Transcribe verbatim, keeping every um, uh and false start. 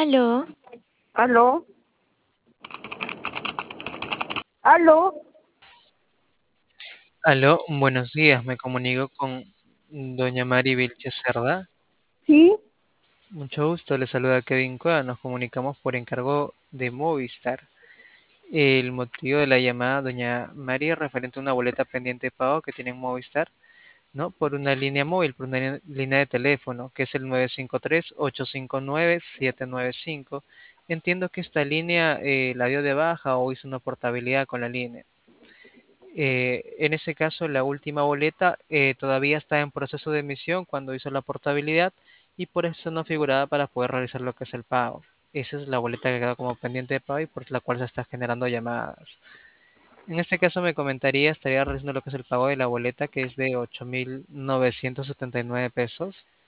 Aló, ¿Aló? ¿Aló? Aló, buenos días, me comunico con doña Mari Vilches Cerda. ¿Sí? Mucho gusto, le saluda Kevin Cueva, nos comunicamos por encargo de Movistar. El motivo de la llamada, doña Mari, es referente a una boleta pendiente de pago que tiene en Movistar, ¿no? Por una línea móvil, por una línea línea de teléfono, que es el nueve cinco tres, ocho cinco nueve, siete nueve cinco. Entiendo que esta línea eh, la dio de baja o hizo una portabilidad con la línea. Eh, en ese caso, la última boleta eh, todavía está en proceso de emisión cuando hizo la portabilidad y por eso no figuraba para poder realizar lo que es el pago. Esa es la boleta que quedó como pendiente de pago y por la cual se está generando llamadas. En este caso me comentaría, estaría realizando lo que es el pago de la boleta que es de ocho mil novecientos setenta y nueve pesos.